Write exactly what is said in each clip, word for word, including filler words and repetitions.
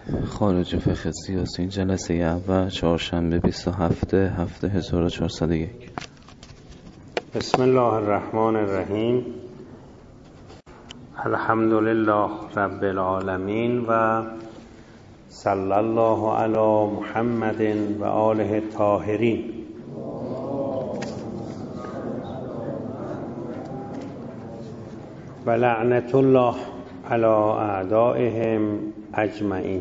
خارج فقه سیاسی، جلسه اول، چهارشنبه بیست و هفته هفته هزار و چهارصد و یک. بسم الله الرحمن الرحیم. الحمد لله رب العالمین و صلی الله علی محمد و آله الطاهرین. و لعنت الله علی اعدائهم اجمعین.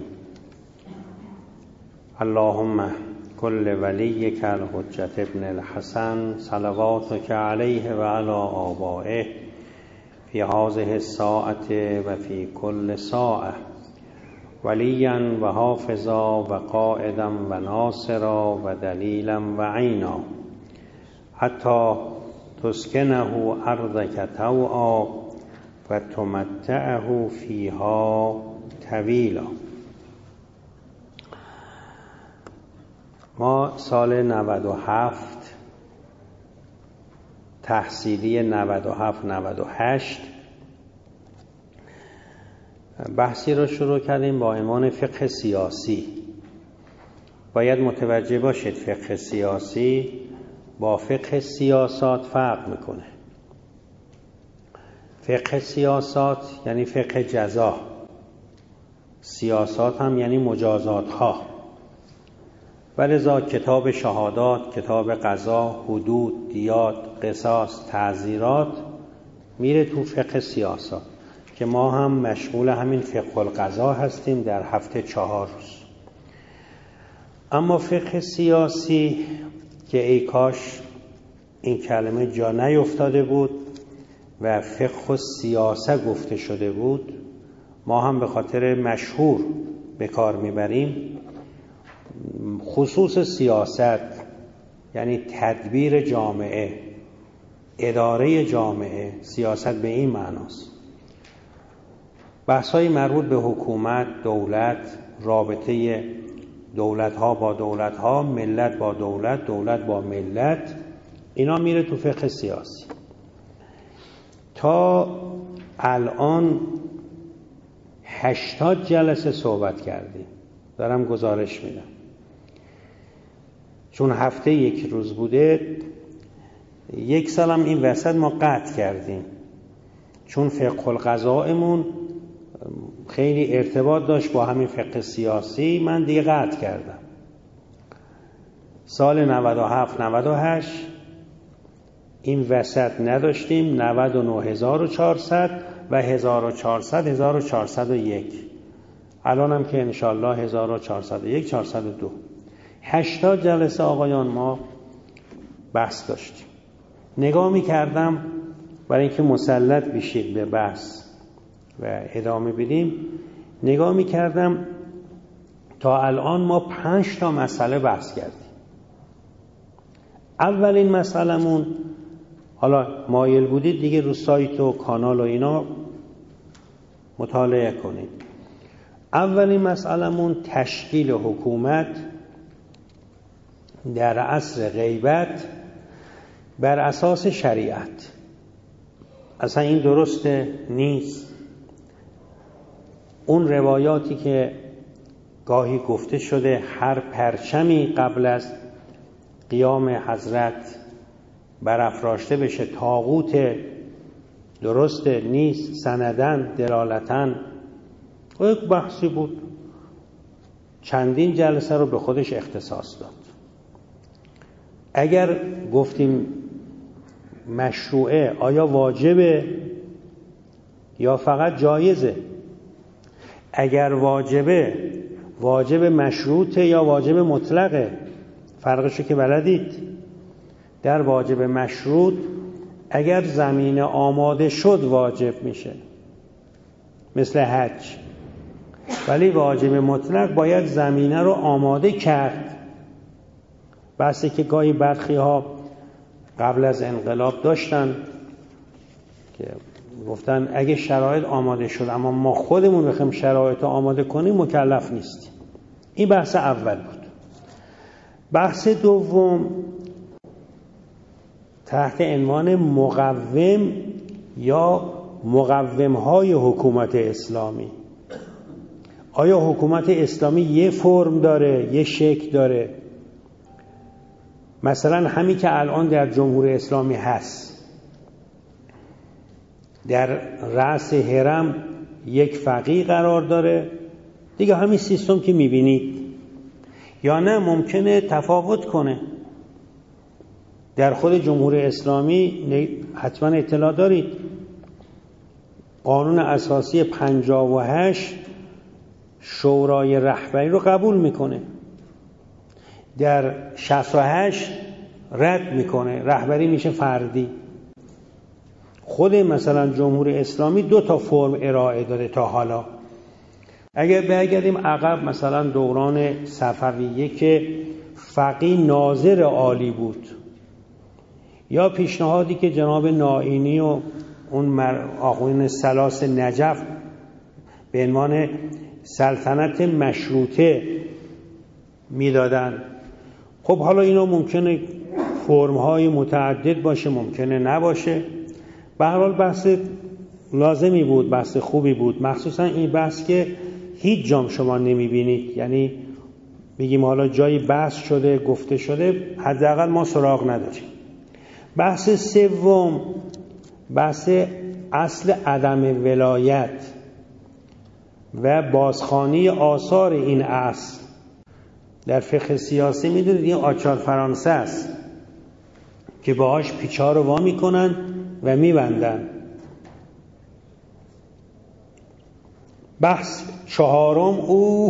اللهم کل ولیک الحجة ابن الحسن صلواتک علیه و علی آبائه فی هذه الساعة و فی کل ساعة ولیا و حافظا و قائدا و ناصرا و دلیلا و عینا حتی تسکنه ارضک طوعا و تمتعه فیها طویلا. ما سال نود و هفت تحصیلی نود و هفت نود و هشت بحثی رو شروع کردیم با عنوان فقه سیاسی. باید متوجه باشید فقه سیاسی با فقه سیاسات فرق میکنه. فقه سیاسات یعنی فقه جزا، سیاسات هم یعنی مجازات ها. ولذا کتاب شهادات، کتاب قضا، حدود، دیات، قصاص، تعزیرات میره تو فقه سیاسات که ما هم مشغول همین فقه القضا هستیم در هفته چهار روز. اما فقه سیاسی که ای کاش این کلمه جا نیفتاده بود و فقه و سیاست گفته شده بود، ما هم به خاطر مشهور به کار میبریم. خصوص سیاست یعنی تدبیر جامعه، اداره جامعه، سیاست به این معناست. بحث‌های مربوط به حکومت، دولت، رابطه دولت‌ها با دولت‌ها، ملت با دولت، دولت با ملت، اینا میره تو فقه سیاسی. تا الان هشتاد جلسه صحبت کردیم. دارم گزارش میدم چون هفته یک روز بوده. یک سالم این وسط ما قطع کردیم چون فقه القضایمون خیلی ارتباط داشت با همین فقه سیاسی. من دیگه قطع کردم. سال نود و هفت نود و هشت این وسط نداشتیم. نود و نه هزار و چهارصد و هزار و چهارصد هزار و چهارصد و یک. الان هم که انشالله هزار و چهارصد و یک چهارصد و دو. هشتاد جلسه آقایان ما بحث داشتیم. نگاه می کردم برای اینکه مسلط بشید به بحث و ادامه بدیم، نگاه می کردم تا الان ما پنج تا مسئله بحث کردیم. اولین مسئلمون، حالا مایل بودید دیگه رو سایت و کانال و اینا مطالعه کنید. اولین مسئلمون تشکیل حکومت در عصر غیبت بر اساس شریعت. اصلا این درسته نیست. اون روایاتی که گاهی گفته شده هر پرچمی قبل از قیام حضرت برافراشته بشه طاغوت، درسته نیست؟ سندن، دلالتن، یک بحثی بود چندین جلسه رو به خودش اختصاص داد. اگر گفتیم مشروعه، آیا واجبه یا فقط جایزه؟ اگر واجبه، واجب مشروطه یا واجب مطلقه؟ فرقشو که بلدید. در واجب مشروط اگر زمینه آماده شد واجب میشه، مثل حج. ولی واجب مطلق باید زمینه رو آماده کرد. بحثی که گاهی برخی ها قبل از انقلاب داشتن که گفتن اگه شرایط آماده شد اما ما خودمون بخوایم شرایط رو آماده کنیم مکلف نیستیم. این بحث اول بود. بحث دوم تحت عنوان مقوم یا مقوم‌های حکومت اسلامی. آیا حکومت اسلامی یه فرم داره، یه شکل داره؟ مثلا همین که الان در جمهوری اسلامی هست، در رأس هرم یک فقیه قرار داره دیگه، همین سیستم که میبینید، یا نه ممکنه تفاوت کنه. در خود جمهوری اسلامی حتما اطلاع دارید قانون اساسی پنجاه و هشت شورای رهبری رو قبول میکنه، در شصت و هشت رد میکنه، رهبری میشه فردی. خود مثلا جمهوری اسلامی دو تا فرم ارائه داده تا حالا. اگر برگردیم عقب، مثلا دوران صفویه که فقیه ناظر عالی بود، یا پیشنهادی که جناب نائینی و اون آقایون ثلاث نجف به عنوان سلطنت مشروطه میدادن. خب حالا اینا ممکنه فرم‌های متعدد باشه، ممکنه نباشه. به هر حال بحث لازمی بود، بحث خوبی بود، مخصوصا این بحث که هیچ جام شما نمیبینید. یعنی بگیم حالا جایی بحث شده، گفته شده، حداقل ما سراغ نداریم. بحث سوم، بحث اصل عدم ولایت و بازخوانی آثار این اصل. در فقه سیاسی میدونید این آچار فرانسه است که باهاش پیچا رو وا میکنن و میبندن. بحث چهارم، او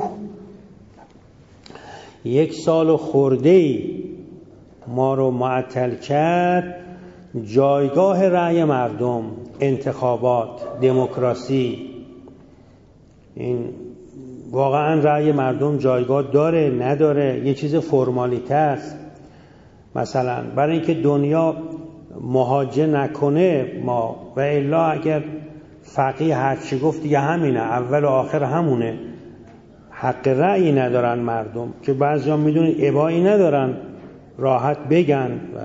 یک سال خورده‌ای ما رو معطل کرد، جایگاه رأی مردم، انتخابات، دموکراسی. این واقعا رأی مردم جایگاه داره نداره؟ یه چیز فرمالیته است. مثلا برای اینکه دنیا مهاجه نکنه ما، و الا اگر فقیه هرچی گفت دیگه همینه، اول و آخر همونه، حق رأی ندارن مردم، که بعضیا میدونید ابایی ندارن راحت بگن و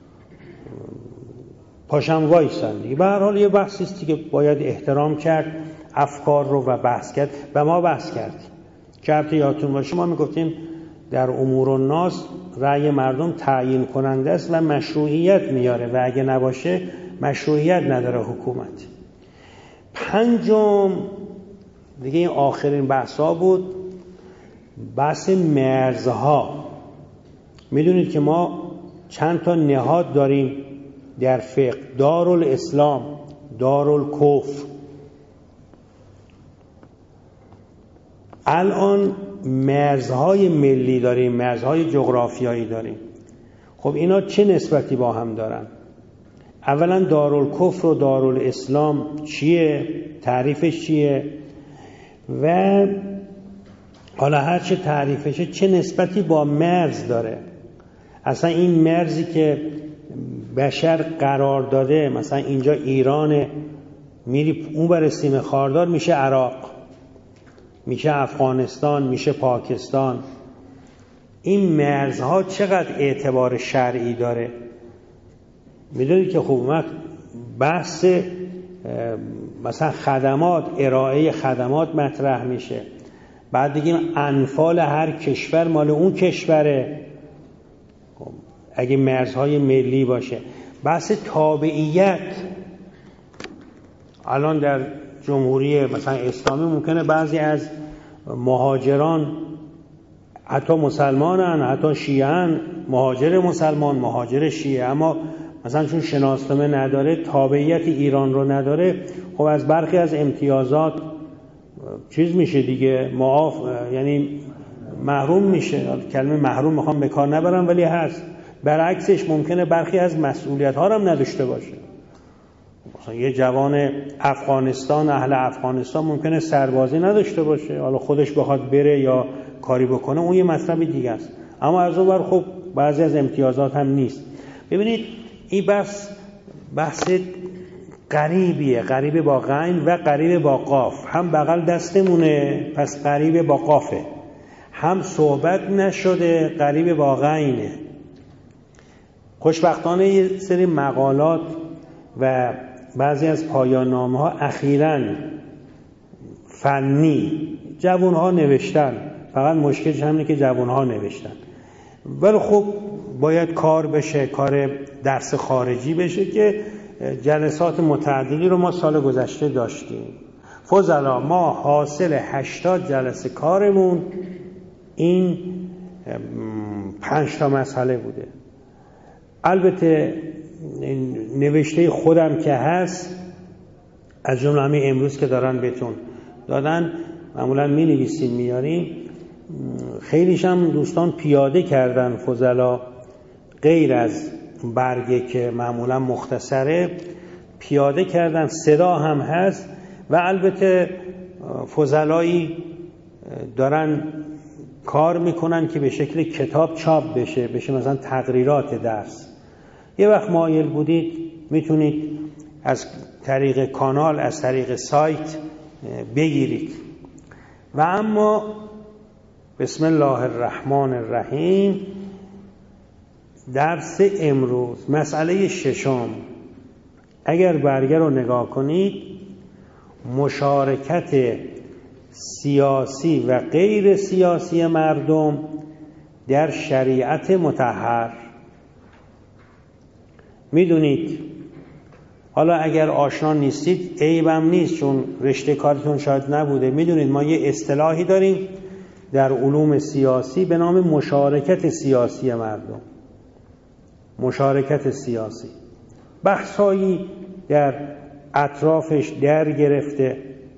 پاشم وایسن دیگه. به هر حال یه بحثی است که باید احترام کرد، افکار رو و بحث کرد و ما بحث کردیم. که البته یادتون باشه ما میگفتیم در امور الناس رأی مردم تعیین کننده است و مشروعیت میاره، و اگه نباشه مشروعیت نداره حکومت. پنجم دیگه این آخرین بحثا بود، بحث مرزها. میدونید که ما چند تا نهاد داریم در فقه: دارالاسلام، دارالکفر. الان مرزهای ملی داریم، مرزهای جغرافیایی داریم. خب اینا چه نسبتی با هم دارن؟ اولا دارالکفر و دارالاسلام چیه؟ تعریفش چیه؟ و حالا هر چه تعریفشه چه نسبتی با مرز داره؟ اصلا این مرزی که بشر قرار داده، مثلا اینجا ایرانه، میری اون بر سیم خاردار میشه عراق، میشه افغانستان، میشه پاکستان. این مرزها چقدر اعتبار شرعی داره؟ میدونید که خب وقت بحث مثلا خدمات، ارائه خدمات مطرح میشه، بعد دیگه انفال هر کشور مال اون کشوره اگه مرزهای ملی باشه. بحث تابعیت، الان در جمهوری مثلا اسلامی ممکنه بعضی از مهاجران حتی مسلمانن، حتی شیعه‌ان، مهاجر مسلمان، مهاجر شیعه، اما مثلا چون شناسنامه نداره، تابعیت ایران رو نداره، خب از برخی از امتیازات چیز میشه دیگه، معاف، یعنی محروم میشه. کلمه محروم میخوام به کار نبرم ولی هست. برعکسش ممکنه برخی از مسئولیت ها هم نداشته باشه. مثلا یه جوان افغانستان، اهل افغانستان ممکنه سربازی نداشته باشه، حالا خودش بخواد بره یا کاری بکنه، اون یه مطلب دیگه است. اما از اون ور خب بعضی از امتیازات هم نیست. ببینید این بحث بحث قریبیه، قریب با غین و قریب با قاف. هم بغل دستمونه پس قریب با قافه، هم صحبت نشده قریب با غینه. خوشبختانه یه سری مقالات و بعضی از پایان نامه ها اخیراً فنی جوانها نوشتن، فقط مشکلش همینه که جوانها نوشتن. ولی خب باید کار بشه، کار درس خارجی بشه که جلسات متعددی رو ما سال گذشته داشتیم. فضلا ما حاصل هشتاد جلسه کارمون این پنج تا مسئله بوده. البته نوشته خودم که هست، از جمله همین امروز که دارن بهتون دادن، معمولا می نویسیم میاریم. خیلیش هم دوستان پیاده کردن فضلا، غیر از برگه که معمولا مختصره پیاده کردن، صدا هم هست. و البته فضلایی دارن کار میکنن که به شکل کتاب چاپ بشه بشه مثلا تقریرات درس. یه وقت مایل بودید میتونید از طریق کانال، از طریق سایت بگیرید. و اما بسم الله الرحمن الرحیم، درس امروز مسئله ششم، اگر برگه رو نگاه کنید، مشارکت سیاسی و غیر سیاسی مردم در شریعت مطهر. میدونید، حالا اگر آشنا نیستید عیبم نیست چون رشته کارتون شاید نبوده، میدونید ما یه اصطلاحی داریم در علوم سیاسی به نام مشارکت سیاسی مردم. مشارکت سیاسی بحثایی در اطرافش در گرفته.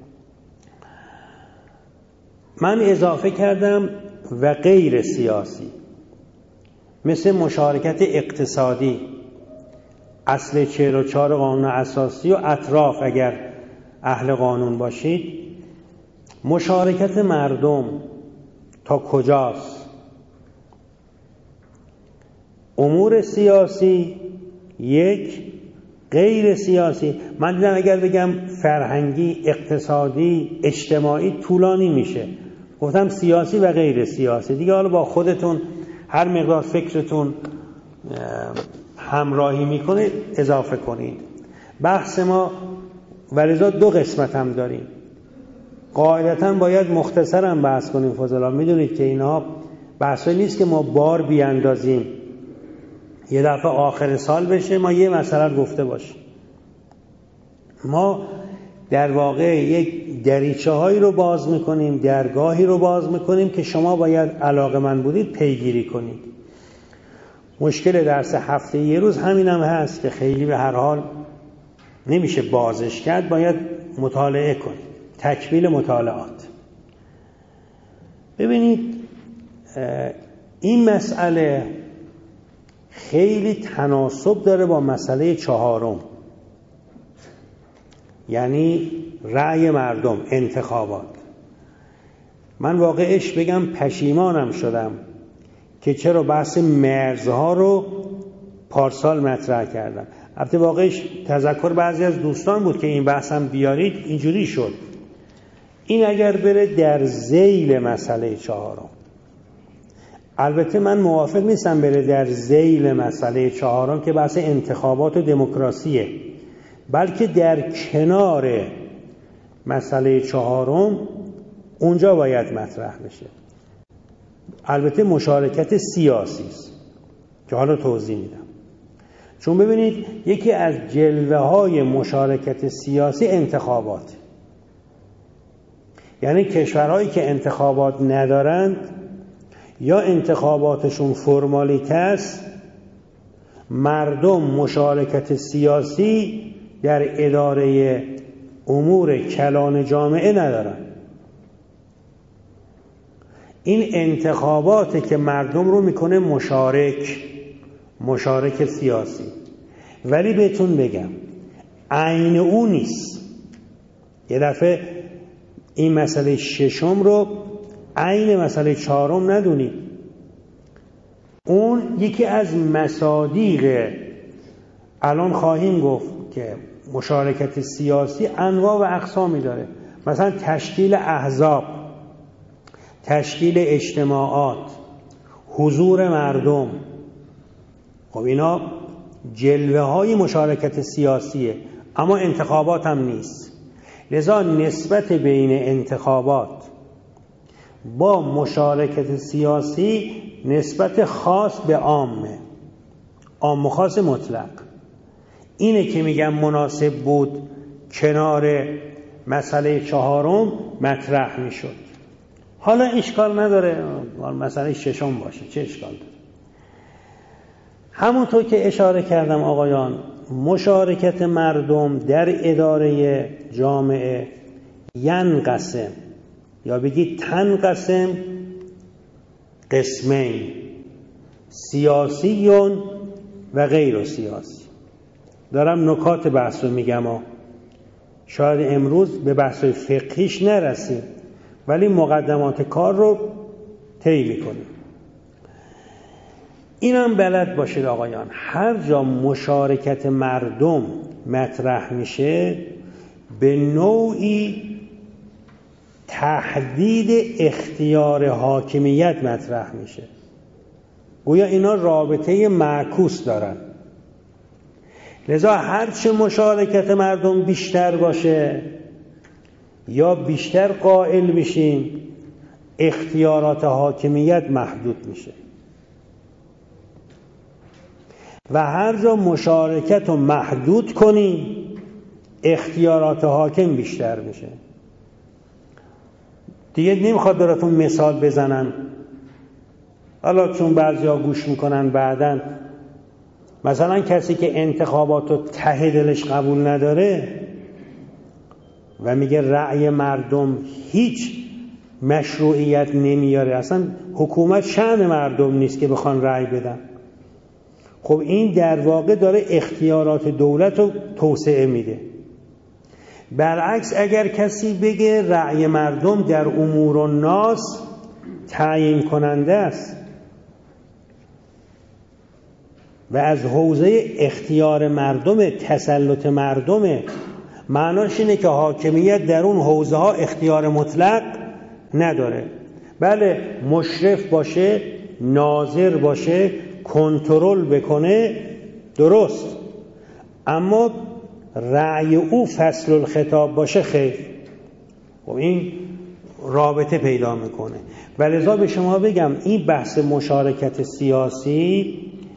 من اضافه کردم و غیر سیاسی، مثل مشارکت اقتصادی، اصل چهل و چهار قانون اساسی و اطراف اگر اهل قانون باشید. مشارکت مردم تا کجاست؟ امور سیاسی یک، غیر سیاسی. من دیدم اگر بگم فرهنگی، اقتصادی، اجتماعی طولانی میشه، گفتم سیاسی و غیر سیاسی. دیگه حالا با خودتون هر مقدار فکرتون همراهی میکنه اضافه کنید. بحث ما ولذا دو قسمت هم داریم. قاعدتا باید مختصرا بحث کنیم فضلا. میدونید که اینها بحثی نیست که ما بار بیاندازیم یه دفعه آخر سال بشه ما یه مسئله گفته باشیم. ما در واقع یک دریچه هایی رو باز میکنیم، درگاهی رو باز میکنیم که شما باید علاقه‌مند بودید پیگیری کنید. مشکل درس هفته یه روز همین هم هست که خیلی به هر حال نمیشه بازش کرد، باید مطالعه کنید، تکمیل مطالعات. ببینید این مسئله خیلی تناسب داره با مسئله چهارم، یعنی رأی مردم، انتخابات. من واقعش بگم پشیمانم شدم که چرا بحث مرزها رو پارسال مطرح کردم. البته واقعش تذکر بعضی از دوستان بود که این بحث هم بیارید، اینجوری شد. این اگر بره در ذیل مسئله چهارم، البته من موافق نیستم بره در ذیل مسئله چهارم که بحث انتخابات و دموکراسیه، بلکه در کنار مسئله چهارم اونجا باید مطرح بشه. البته مشارکت سیاسی است که حالا توضیح میدم. چون ببینید یکی از جلوه های مشارکت سیاسی انتخابات، یعنی کشورهایی که انتخابات ندارند یا انتخاباتشون فرمالیته است، مردم مشارکت سیاسی در اداره امور کلان جامعه ندارن. این انتخاباته که مردم رو میکنه مشارک مشارک سیاسی. ولی بهتون بگم عین اون نیست. یه دفعه این مسئله ششم رو عین مسئله چهارم ندونید. اون یکی از مصادیق، الان خواهیم گفت که مشارکت سیاسی انواع و اقسامی داره. مثلا تشکیل احزاب، تشکیل اجتماعات، حضور مردم. خب اینا جلوه های مشارکت سیاسیه، اما انتخابات هم نیست. لذا نسبت بین انتخابات با مشارکت سیاسی نسبت خاص به عامه، عام و خاص مطلق. اینه که میگم مناسب بود کنار مسئله چهارم مطرح میشد. حالا اشکال نداره مسئله ششم باشه، چه اشکال داره؟ همونطور که اشاره کردم آقایان، مشارکت مردم در اداره جامعه ینقسم یا بگید تنقسم قسمین، سیاسیون و غیر سیاسی. دارم نکات بحث رو میگم ها. شاید امروز به بحث فقهیش نرسیم ولی مقدمات کار رو طی میکنیم. اینم بلد باشید آقایان، هر جا مشارکت مردم مطرح میشه به نوعی تحدید اختیار حاکمیت مطرح میشه. گویا اینا رابطه معکوس دارن. لذا هرچه مشارکت مردم بیشتر باشه یا بیشتر قائل بشیم، اختیارات حاکمیت محدود میشه و هر جا مشارکت رو محدود کنیم اختیارات حاکم بیشتر میشه. دیگه نمیخواد براتون مثال بزنم، حالا چون بعضیا گوش میکنن بعدن. مثلا کسی که انتخابات رو ته دلش قبول نداره و میگه رأی مردم هیچ مشروعیت نمیاره، اصلا حکومت شأن مردم نیست که بخوان رأی بدن، خب این در واقع داره اختیارات دولت رو توسعه میده. برعکس اگر کسی بگه رأی مردم در امور الناس تعیین کننده است و از حوزه اختیار مردم، تسلط مردمه، معناش اینه که حاکمیت در اون حوزه ها اختیار مطلق نداره. بله مشرف باشه، ناظر باشه، کنترل بکنه، درست، اما رأی او فصل الخطاب باشه خیر. خب این رابطه پیدا میکنه. ولذا به شما بگم این بحث مشارکت سیاسی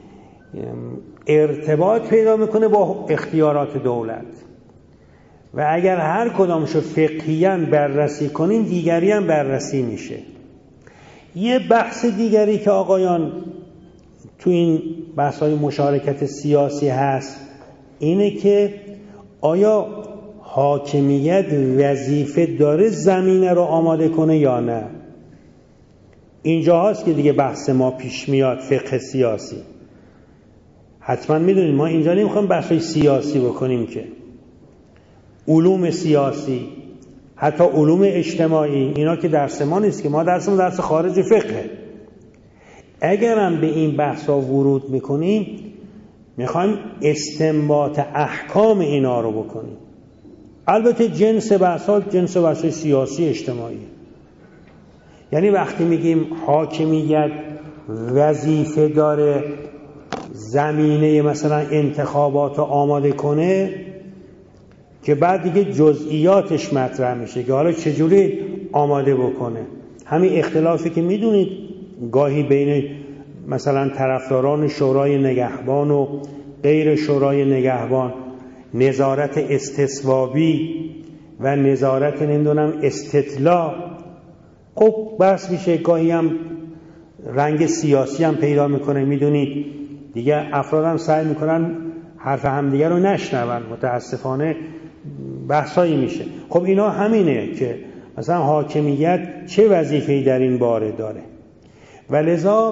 ارتباط پیدا میکنه با اختیارات دولت و اگر هر کدامشو فقهیاً بررسی کنین دیگری هم بررسی میشه. یه بحث دیگری که آقایان تو این بحث‌های مشارکت سیاسی هست اینه که آیا حاکمیت وظیفه داره زمینه رو آماده کنه یا نه؟ اینجا هست که دیگه بحث ما پیش میاد، فقه سیاسی. حتما میدونید ما اینجا نمیخوایم بحث سیاسی بکنیم که علوم سیاسی، حتی علوم اجتماعی، اینا که درس ما نیست، که ما درسمون درس خارج فقه. اگرم به این بحثا ورود میکنیم میخوایم استنباط احکام اینا رو بکنیم. البته جنس بحثا جنس بحث سیاسی اجتماعی، یعنی وقتی میگیم حاکمیت وظیفه داره زمینه مثلا انتخابات رو آماده کنه، که بعد دیگه جزئیاتش مطرح میشه که حالا چجوری آماده بکنه. همین اختلافی که میدونید گاهی بین مثلا طرفداران شورای نگهبان و غیر شورای نگهبان، نظارت استصوابی و نظارت نمیدونم استطلاع، خب بحث میشه، گاهی هم رنگ سیاسی هم پیدا میکنه. میدونید دیگه افراد هم سعی میکنن حرف همدیگه رو نشنون، متاسفانه بحثایی میشه. خب اینا همینه که مثلا حاکمیت چه وظیفه‌ای در این باره داره. و لذا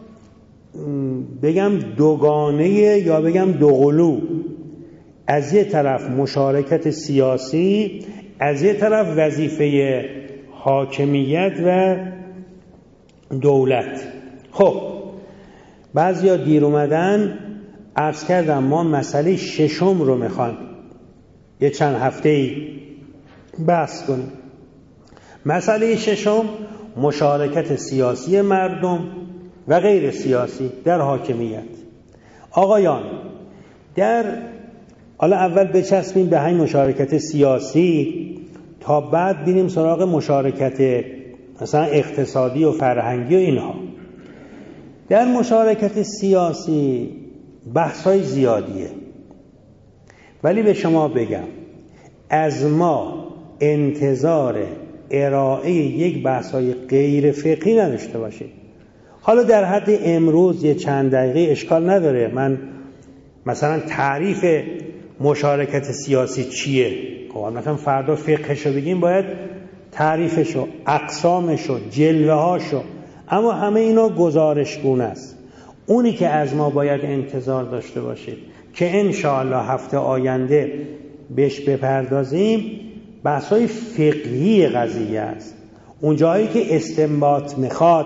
بگم دوگانه یا بگم دوقلو، از یه طرف مشارکت سیاسی، از یه طرف وظیفه حاکمیت و دولت. خب بعضیا دیر اومدن، عرض کردم ما مسئله ششم رو میخوایم یه چند هفته‌ای بحث کنیم. مسئله ششم مشارکت سیاسی مردم و غیر سیاسی در حاکمیت. آقایان در حالا اول بچسبیم به همین مشارکت سیاسی تا بعد بریم سراغ مشارکت مثلا اقتصادی و فرهنگی و اینها. در مشارکت سیاسی بحث‌های زیادیه، ولی به شما بگم از ما انتظار ارائه یک بحث‌های غیر فقهی نداشته باشید. حالا در حد امروز یه چند دقیقه اشکال نداره، من مثلا تعریف مشارکت سیاسی چیه؟ خب مثلا فردا فقهشو بگیم، باید تعریفشو، اقسامشو، جلوه‌هاشو، اما همه اینا گزارشگونه است. اونی که از ما باید انتظار داشته باشید که انشاءالله هفته آینده بهش بپردازیم، بحث‌های فقهی قضیه است. اون جایی که استنباط میخواد،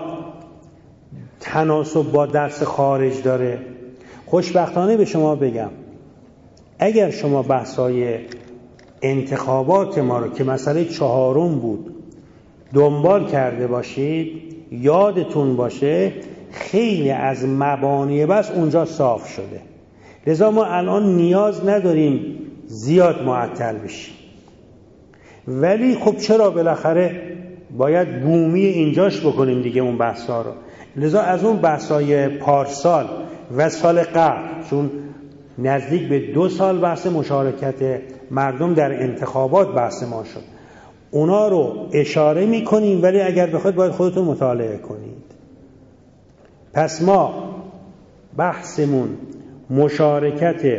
تناسب با درس خارج داره. خوشبختانه به شما بگم اگر شما بحث‌های انتخابات ما رو که مسئله چهارم بود دنبال کرده باشید، یادتون باشه خیلی از مبانی بس اونجا صاف شده. لذا ما الان نیاز نداریم زیاد معطل بشیم، ولی خب چرا بالاخره باید بومی اینجاش بکنیم دیگه اون بحثا رو. لذا از اون بحثای پارسال و سال قبل، چون نزدیک به دو سال بحث مشارکت مردم در انتخابات بحث ما شد، اونا رو اشاره میکنیم، ولی اگر بخواید باید خودتون مطالعه کنید. پس ما بحثمون مشارکت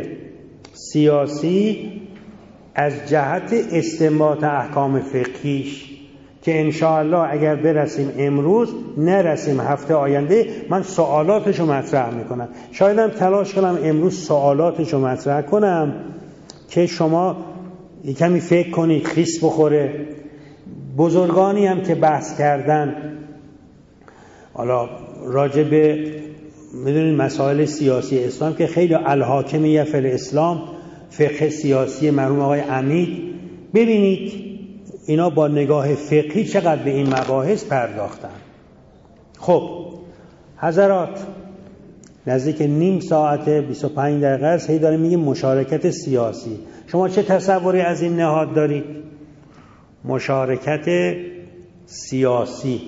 سیاسی از جهت استنباط احکام فقهیش که انشاءالله اگر برسیم امروز، نرسیم هفته آینده، من سوالاتشو مطرح میکنم. شایدم تلاش کنم امروز سوالاتشو مطرح کنم که شما کمی فکر کنید، خیس بخوره. بزرگانی هم که بحث کردن حالا راجع به میدونید مسائل سیاسی اسلام که خیلی الحاکمیه فی الاسلام، فقه سیاسی مرحوم آقای عمید، ببینید اینا با نگاه فقهی چقدر به این مباحث پرداختن. خب حضرات، نزدیک نیم ساعت بیست و پنج دقیقه است هی داریم میگیم مشارکت سیاسی. شما چه تصوری از این نهاد دارید؟ مشارکت سیاسی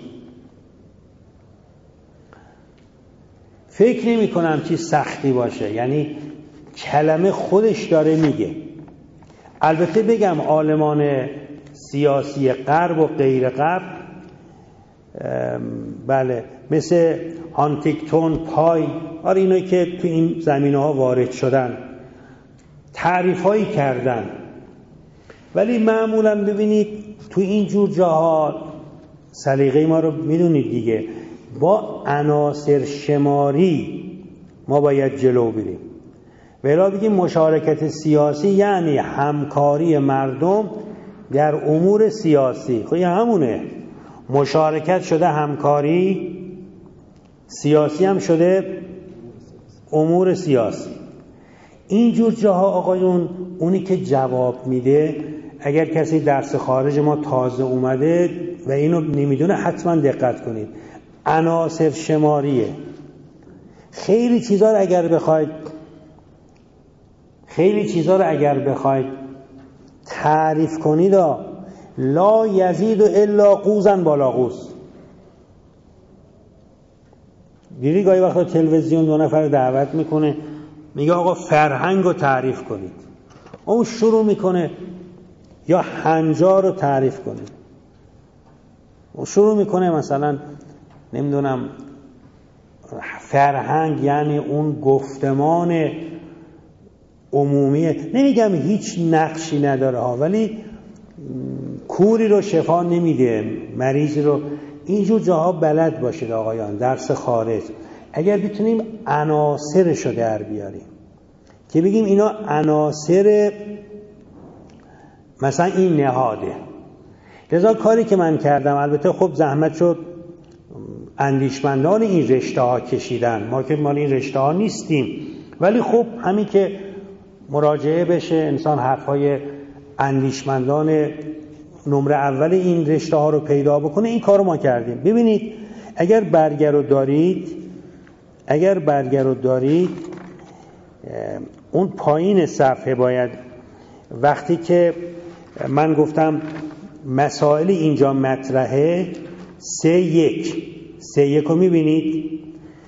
فکر نمی کنم چیز سختی باشه، یعنی کلمه خودش داره میگه. البته بگم عالمان سیاسی غرب و غیر غرب، بله، مثل هانتینگتون، پای، آره اینایی که تو این زمینه ها وارد شدن تعریف هایی کردن، ولی معمولا ببینید تو این جور جاها سلیقه ما رو میدونید دیگه، با عناصر شماری ما باید جلو بریم. ولی بگیم مشارکت سیاسی یعنی همکاری مردم در امور سیاسی. خب همونه، مشارکت شده همکاری، سیاسی هم شده امور سیاسی. اینجور جاها آقایون، اونی که جواب میده، اگر کسی درس خارج ما تازه اومده و اینو نمیدونه حتما دقت کنید، عناصر شماریه. خیلی چیزا رو اگر بخواید خیلی چیزا رو اگر بخواید تعریف کنید، لا یزید الا قوزا بالا قوز. دیدی گاهی وقتا تلویزیون دو نفر دعوت میکنه، میگه آقا فرهنگ رو تعریف کنید، اون شروع میکنه یا هنجار رو تعریف کنید، اون شروع میکنه مثلا نمیدونم فرهنگ یعنی اون گفتمان عمومیه. نمیگم هیچ نقشی نداره ها، ولی کوری رو شفا نمیده، مریضی رو. اینجور جاها بلد باشید آقایان، درس خارج اگر بتونیم عناصرش رو در بیاریم که بگیم اینا عناصر مثلا این نهاده. لذا کاری که من کردم، البته خب زحمت شد اندیشمندان این رشته ها کشیدن، ما که مال این رشته ها نیستیم، ولی خب همین که مراجعه بشه انسان حرفای اندیشمندان نمره اول این رشته ها رو پیدا بکنه، این کار رو ما کردیم. ببینید اگر برگه رو دارید اگر برگه رو دارید اون پایین صفحه باید، وقتی که من گفتم مسائل اینجا مطرحه، سه یک سه یک رو میبینید،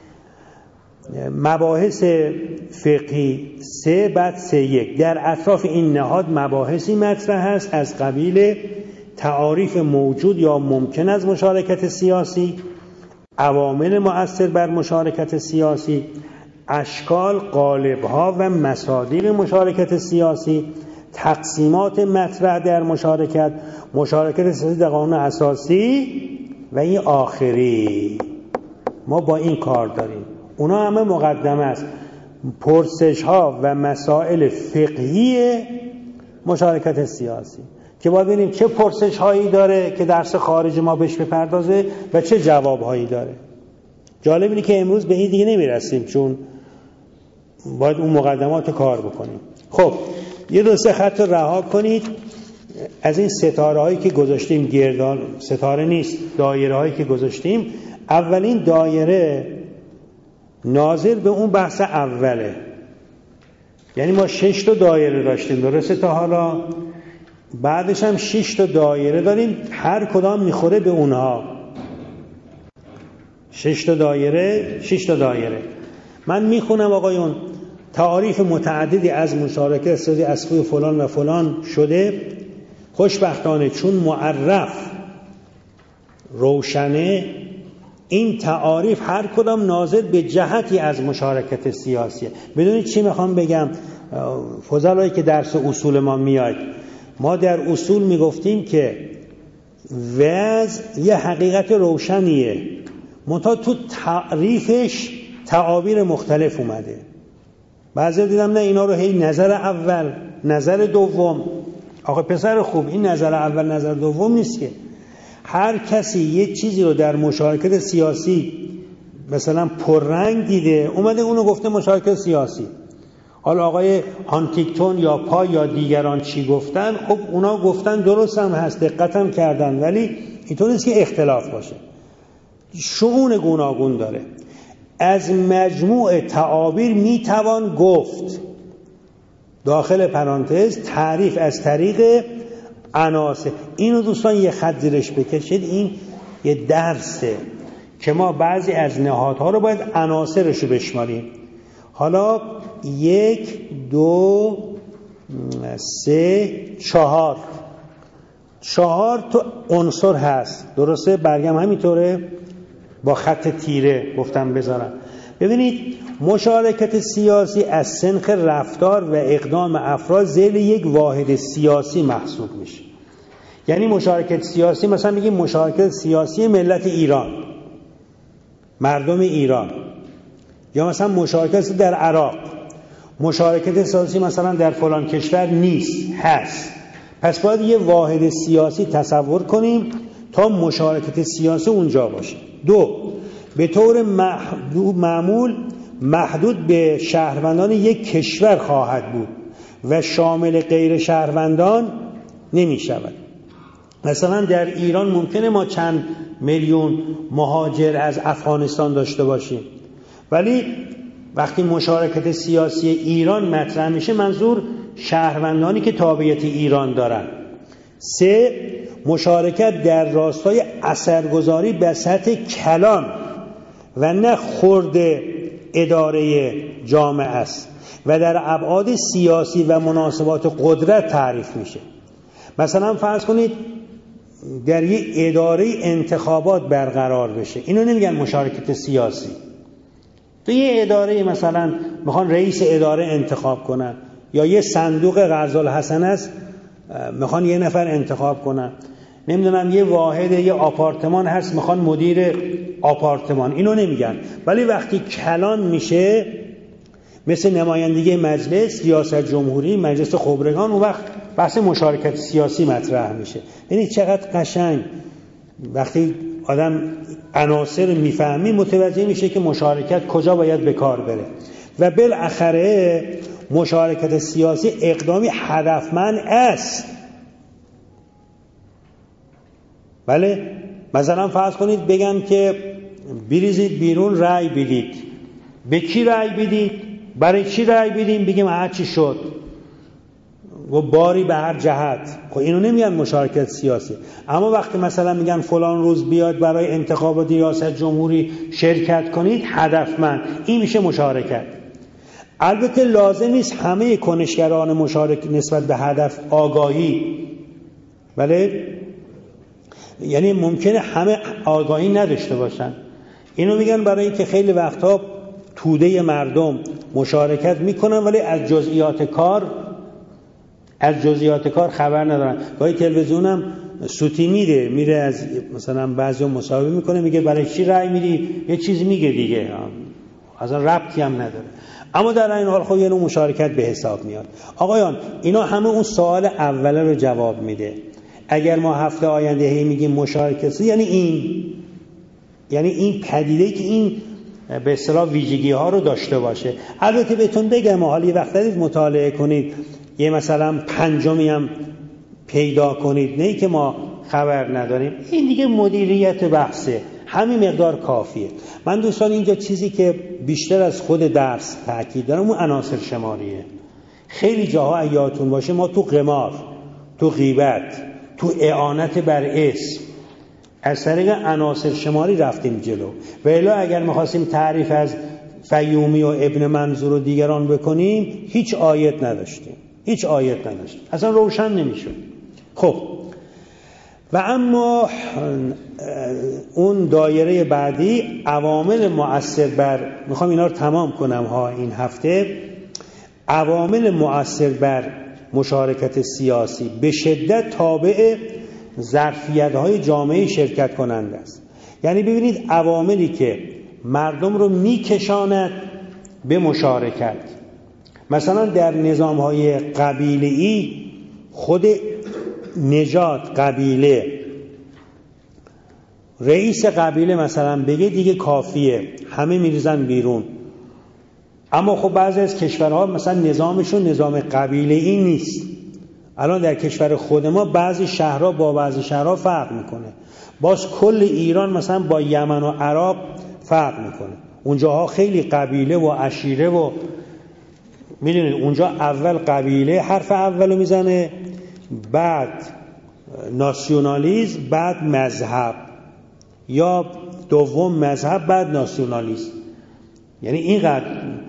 مباحث فقهی سه بعد سه یک. در اطراف این نهاد مباحثی مطرح است از قبیل تعاریف موجود یا ممکن از مشارکت سیاسی، عوامل مؤثر بر مشارکت سیاسی، اشکال، قالب‌ها و مصادیق مشارکت سیاسی، تقسیمات مطرح در مشارکت، مشارکت سیاسی در قانون اساسی و این آخری. ما با این کار داریم. اونا همه مقدمه است. پرسش ها و مسائل فقهی مشارکت سیاسی که باید ببینیم چه پرسش هایی داره که درس خارج ما بهش بپردازه و چه جواب هایی داره. جالب اینه که امروز به این دیگه نمیرسیم چون باید اون مقدمات کار بکنیم. خب یه دو سه خط رها کنید از این ستاره هایی که گذاشتیم، گردان ستاره نیست، دایره هایی که گذاشتیم. اولین دایره ناظر به اون بحث اوله، یعنی ما شش تا دایره داشتیم درسته تا حالا، بعدش هم شش تا دایره داریم، هر کدام میخوره به اونها. شش تا دایره شش تا دایره من میخونم آقایون. تعاریف متعددی از مشارکت سیاسی از سوی فلان و فلان شده. خوشبختانه چون معرف روشنه، این تعاریف هر کدام ناظر به جهتی از مشارکت سیاسیه. بدونید چی میخوام بگم فضلایی که درس اصول ما میاد؟ ما در اصول میگفتیم که وضع یه حقیقت روشنیه، منتها تو تعریفش تعابیر مختلف اومده. بعضی دیدم نه اینا رو هی نظر اول، نظر دوم. آقا پسر خوب، این نظر اول نظر دوم نیست که. هر کسی یه چیزی رو در مشارکت سیاسی مثلا پررنگ دیده، اومده اونو گفته مشارکت سیاسی. حالا آقای هانتینگتون یا پا یا دیگران چی گفتن، خب اونا گفتن درست هم هست، دقت هم کردن، ولی اینطور نیست که اختلاف باشه. شؤون گوناگون داره. از مجموع تعابیر میتوان گفت، داخل پرانتز تعریف از طریق عناصر. اینو دوستان یه خط زیرش بکشید، این یه درسه که ما بعضی از نهادها رو باید عناصرش رو بشماریم. حالا یک دو سه چهار چهار تا عنصر هست، درسته؟ برگم همینطوره با خط تیره گفتم بذارم. ببینید مشارکت سیاسی از سنخ رفتار و اقدام افراد ذیل یک واحد سیاسی محسوب میشه. یعنی مشارکت سیاسی، مثلا میگیم مشارکت سیاسی ملت ایران، مردم ایران، یا مثلا مشارکت در عراق. مشارکت سیاسی مثلا در فلان کشور نیست، هست. پس باید یه واحد سیاسی تصور کنیم تا مشارکت سیاسی اونجا باشه. دو، به طور معمول محدود به شهروندان یک کشور خواهد بود و شامل غیر شهروندان نمی شود. مثلا در ایران ممکنه ما چند میلیون مهاجر از افغانستان داشته باشیم، ولی وقتی مشارکت سیاسی ایران مطرح میشه منظور شهروندانی که تابعیت ایران دارن. سه، مشارکت در راستای اثرگذاری به سطح کلان و نه خرد اداره جامعه است و در ابعاد سیاسی و مناسبات قدرت تعریف میشه. مثلا فرض کنید در یک اداره انتخابات برقرار بشه، اینو نمیگن مشارکت سیاسی. تو یه اداره مثلا میخوان رئیس اداره انتخاب کنن، یا یه صندوق قرض الحسنه است میخوان یه نفر انتخاب کنن، نمیدونم یه واحد یه آپارتمان هست میخوان مدیر آپارتمان، اینو نمیگن. ولی وقتی کلان میشه مثل نمایندگی مجلس، ریاست جمهوری، مجلس خبرگان، اون وقت بحث مشارکت سیاسی مطرح میشه. یعنی چقدر قشنگ وقتی آدم عناصر میفهمی متوجه میشه که مشارکت کجا باید به کار بره. و بالاخره مشارکت سیاسی اقدامی هدفمند است. بله، مثلا فرض کنید بگن که بریزید بیرون رأی بدید. به کی رأی بدید؟ برای چی رأی بدیم؟ بگیم هر چی شد. و باری به هر جهت. خب اینو نمیگن مشارکت سیاسی. اما وقتی مثلا میگن فلان روز بیاد برای انتخابات ریاست جمهوری شرکت کنید هدفمند، این میشه مشارکت. البته لازم نیست همه کنشگران مشارک نسبت به هدف آگاهی، بله، یعنی ممکنه همه آگاهی نداشته باشن. اینو میگن برای اینکه خیلی وقتها توده مردم مشارکت میکنن ولی از جزئیات کار از جزئیات کار خبر ندارن. گاهی تلویزیونم سوتی میره میره از مثلا بعضی مصاحبه میکنه میگه برای چی رأی میدی، یه چیزی میگه دیگه، اصلا ربطی هم نداره. اما در این حال خب یه نوع مشارکت به حساب میاد. آقایان اینا همه اون سوال اوله رو جواب میده. اگر ما هفته آینده هی میگیم مشارکت، یعنی این یعنی این پدیده که این به اصطلاح ویژگی ها رو داشته باشه. البته بهتون بگم حالا یه وقت دارید مطالعه کنید یه مثلا پنجمی هم پیدا کنید، نه که ما خبر نداریم، این دیگه مدیریت بحثه، همین مقدار کافیه. من دوستان اینجا چیزی که بیشتر از خود درس تاکید دارم اون عناصر شماریه. خیلی جاها یادتون باشه ما تو قمار، تو غیبت، تو اعانت بر اسم از طریق عناصر شماری رفتیم جلو. و الا اگر می‌خواستیم تعریف از فیومی و ابن منظور و دیگران بکنیم هیچ آیت نداشتیم هیچ آیت نداشتیم اصلا روشن نمی‌شد. خب و اما اون دایره بعدی عوامل مؤثر بر، میخوام اینا رو تمام کنم ها این هفته، عوامل مؤثر بر مشارکت سیاسی به شدت تابع ظرفیت‌های جامعه شرکت کننده است. یعنی ببینید عواملی که مردم رو میکشاند به مشارکت، مثلا در نظام‌های قبیله‌ای خود نژاد قبیله، رئیس قبیله مثلا بگه دیگه کافیه، همه میریزن بیرون. اما خب بعضی از کشورها مثلا نظامشون نظام قبیله‌ای نیست. الان در کشور خود ما بعضی شهرها با بعضی شهرها فرق میکنه، باز کل ایران مثلا با یمن و عراق فرق میکنه. اونجاها خیلی قبیله و عشیره و میدونید اونجا اول قبیله حرف اولو میزنه، بعد ناسیونالیسم، بعد مذهب، یا دوم مذهب بعد ناسیونالیسم. یعنی اینقدر،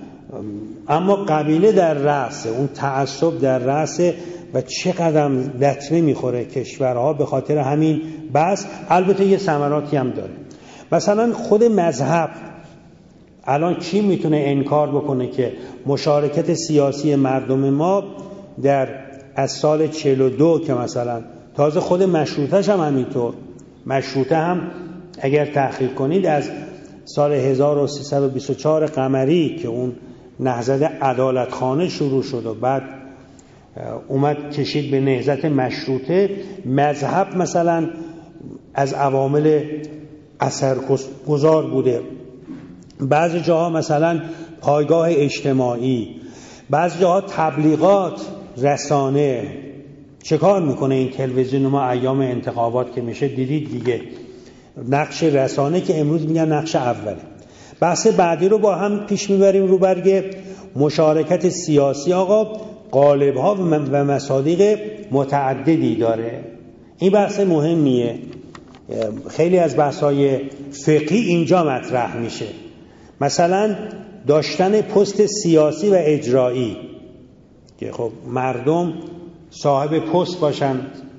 اما قبیله در رأسه، اون تعصب در رأسه و چقدر لطمه میخوره کشورها به خاطر همین بس. البته یه ثمراتی هم داره. مثلا خود مذهب، الان کی میتونه انکار بکنه که مشارکت سیاسی مردم ما در از سال چهل و دو که مثلا تازه خود مشروطه‌ش هم همینطور، مشروطه هم اگر تحقیق کنید از سال هزار و سیصد و بیست و چهار قمری که اون نهضت عدالتخانه شروع شد و بعد اومد کشید به نهضت مشروطه، مذهب مثلا از عوامل اثرگذار بوده. بعضی جاها مثلا پایگاه اجتماعی، بعضی جاها تبلیغات، رسانه. چه کار میکنه این تلویزیون ما ایام انتخابات که میشه دیدید دیگه، نقش رسانه که امروز میگن نقش اوله. بحث بعدی رو با هم پیش میبریم رو برگ مشارکت سیاسی. آقا قالب‌ها و مصادیق متعددی داره، این بحث مهمیه. خیلی از بحث‌های فقهی اینجا مطرح میشه، مثلا داشتن پست سیاسی و اجرایی که خب مردم صاحب پست باشن،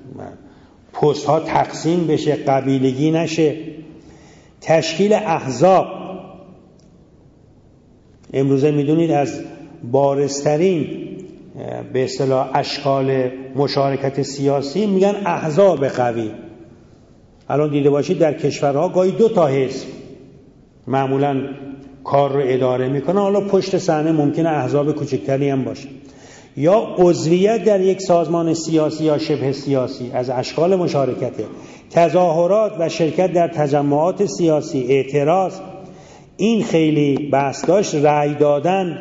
پست ها تقسیم بشه، قبیلگی نشه. تشکیل احزاب، امروزه میدونید از بارزترین به اصطلاح اشکال مشارکت سیاسی میگن احزاب قوی. الان دیده باشید در کشورها گاهی دو تا حزب معمولا کار رو اداره میکنن، حالا پشت صحنه ممکنه احزاب کوچکتری هم باشه. یا عضویت در یک سازمان سیاسی یا شبه سیاسی از اشکال مشارکته. تظاهرات و شرکت در تجمعات سیاسی، اعتراض، این خیلی بحث داشت. رأی دادن،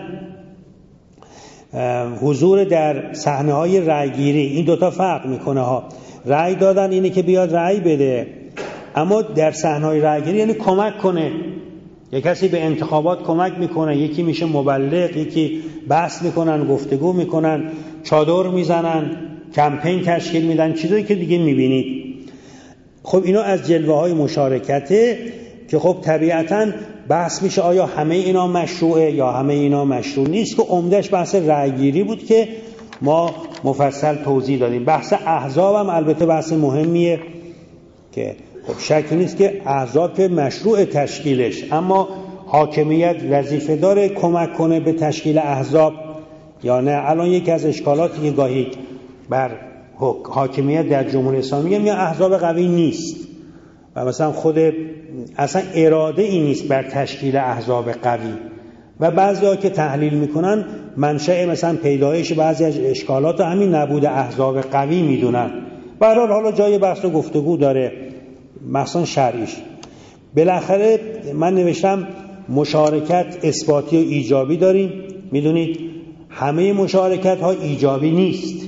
حضور در صحنه‌های رأیگیری، این دوتا فرق میکنه ها. رأی دادن اینه که بیاد رأی بده، اما در صحنه‌های رأیگیری یعنی کمک کنه، یک کسی به انتخابات کمک میکنه، یکی میشه مبلغ، یکی بحث میکنن، گفتگو میکنن، چادر میزنن، کمپین تشکیل میدن، چیزایی که دیگه میبینید. خب اینا از جلوه های مشارکته که خب طبیعتاً بحث میشه آیا همه اینا مشروعه یا همه اینا مشروع نیست، که عمدش بحث رأیگیری بود که ما مفصل توضیح دادیم. بحث احزاب هم البته بحث مهمیه که خب شکی نیست که احزاب که مشروع تشکیلش، اما حاکمیت وظیفه داره کمک کنه به تشکیل احزاب یا نه. الان یکی از اشکالاتی که گاهی بر حاکمیت در جمهوری اسلامی میگه احزاب قوی نیست و مثلا خود اصلا اراده ای نیست بر تشکیل احزاب قوی، و بعضی‌ها که تحلیل میکنن منشأ مثلا پیدایش بعضی از اشکالات همین نبود احزاب قوی میدونن. به هر حال حالا جای بحث و گفتگو داره، مثلا شرعیش. بالاخره من نوشتم مشارکت اثباتی و ایجابی داریم. میدونید همه مشارکت ها ایجابی نیست.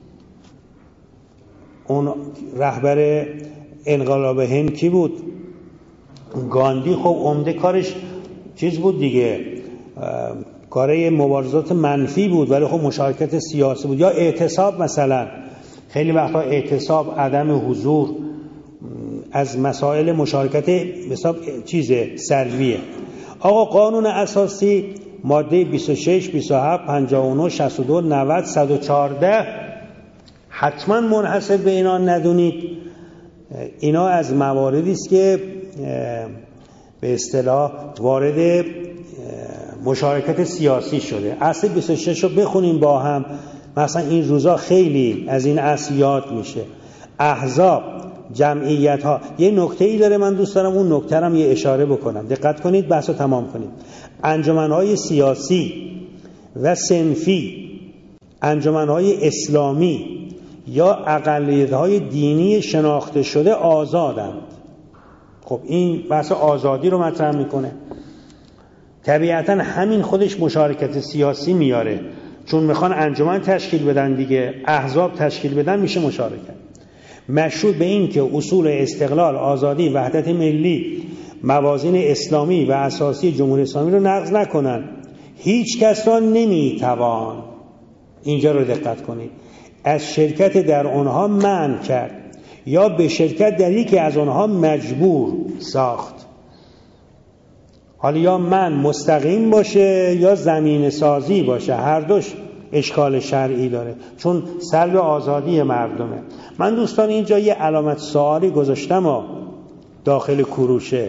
اون رهبر انقلاب هند کی بود؟ گاندی. خب عمده کارش چیز بود دیگه، کاره مبارزات منفی بود، ولی خب مشارکت سیاسی بود. یا اعتصاب مثلا، خیلی وقتا اعتصاب، عدم حضور از مسائل مشارکت حساب چیز سلبیه. آقا قانون اساسی ماده بیست و شش، بیست و هفت، پنجاه و نه، شصت و دو، نود، صد و چهارده حتما منحصر به اینا ندونید. اینا از مواردی است که به اصطلاح وارد مشارکت سیاسی شده. اصل بیست و شش رو بخونیم با هم. مثلا این روزا خیلی از این اصل یاد میشه. احزاب، جمعیت ها. یه نکته ای داره من دوست دارم اون نکته رو یه اشاره بکنم، دقت کنید، بحث رو تمام کنید. انجمن های سیاسی و صنفی، انجمن های اسلامی یا اقلیت های دینی شناخته شده آزادند. خب این بحث آزادی رو مطرح میکنه. طبیعتا همین خودش مشارکت سیاسی میاره، چون میخوان انجمن تشکیل بدن دیگه، احزاب تشکیل بدن، میشه مشارکت. مشروط به این که اصول استقلال، آزادی، وحدت ملی، موازین اسلامی و اساسی جمهوری اسلامی رو نقض نکنن. هیچ کس را نمیتوان، اینجا رو دقت کنید، از شرکت در آنها منع کرد یا به شرکت در یکی از آنها مجبور ساخت. حالا یا من مستقیم باشه یا زمین سازی باشه، هر دوش اشکال شرعی داره، چون سلب آزادی مردمه. من دوستان اینجا یه علامت سوالی گذاشتم و داخل کروشه.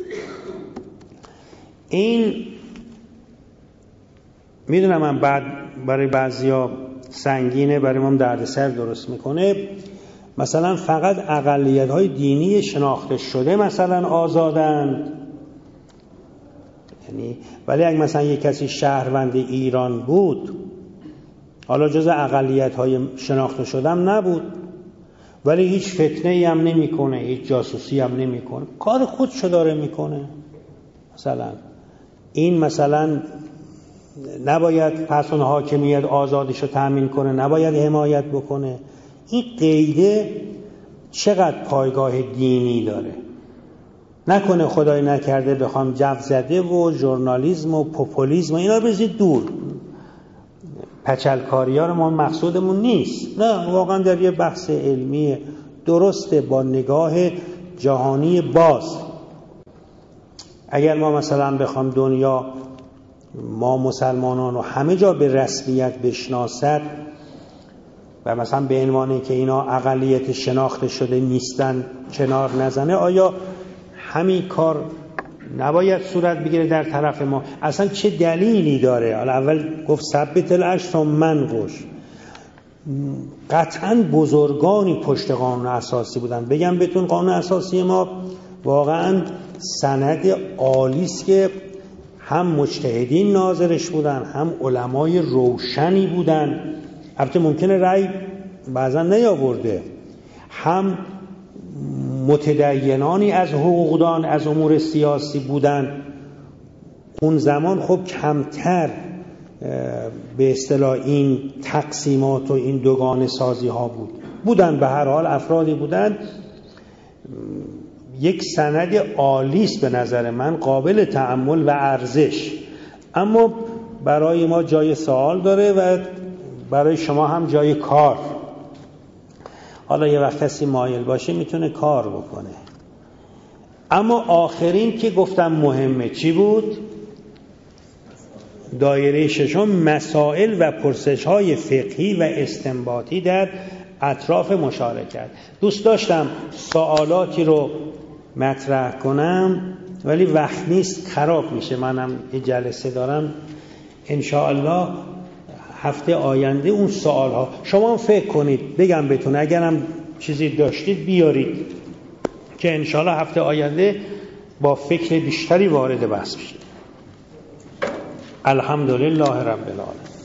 این میدونم من بعد برای بعضیا سنگینه، برای ما دردسر درست میکنه. مثلا فقط اقلیت های دینی شناخته شده مثلا آزادند، یعنی ولی اگه مثلا یک کسی شهروند ایران بود، حالا جز اقلیت های شناخته شدم نبود، ولی هیچ فتنه‌ای هم نمیکنه، هیچ جاسوسی هم نمیکنه، کار خودشو داره میکنه، مثلا این مثلا نباید پس اون حاکمیت آزادیشو تأمین کنه، نباید حمایت بکنه. این قیده چقدر پایگاه دینی داره؟ نکنه خدای نکرده بخوام جو زده و ژورنالیسم و پوپولیسم و اینا بزید دور. پچلکاری ها رو ما مقصودمون نیست، نه، واقعا در یه بحث علمی درسته با نگاه جهانی باز. اگر ما مثلا بخوام دنیا ما مسلمانان رو همه جا به رسمیت بشناسد و مثلا به عنوان که اینا اقلیت شناخته شده نیستن کنار نزنه، آیا همین کار نباید صورت بگیره در طرف ما؟ اصلا چه دلیلی داره؟ حالا اول گفت ثبت العرش ثم منقش. قطعا بزرگانی پشت قانون اساسی بودن. بگم بهتون قانون اساسی ما واقعا سند عالی است که هم مجتهدین ناظرش بودن، هم علمای روشنی بودن، البته ممکنه رأی بعضا نیاورده، هم متدینانی از حقوقدان از امور سیاسی بودن. اون زمان خب کمتر به اصطلاح این تقسیمات و این دوگانه سازی ها بود، بودن به هر حال افرادی بودن. یک سند عالی است به نظر من، قابل تأمل و ارزش، اما برای ما جای سوال داره و برای شما هم جای کار. حالا یه وقت کسی مایل باشه میتونه کار بکنه. اما آخرین که گفتم مهمه چی بود؟ دایره ششم مسائل و پرسش‌های فقهی و استنباطی در اطراف مشارکت. دوست داشتم سوالاتی رو مطرح کنم ولی وقت نیست، خراب میشه. منم یه جلسه دارم انشاءالله هفته آینده اون سوالها شما هم فکر کنید، بگم بهتون اگرم چیزی داشتید بیارید که انشاءالله هفته آینده با فکر بیشتری وارد بحث بشید. الحمدلله رب العالمین.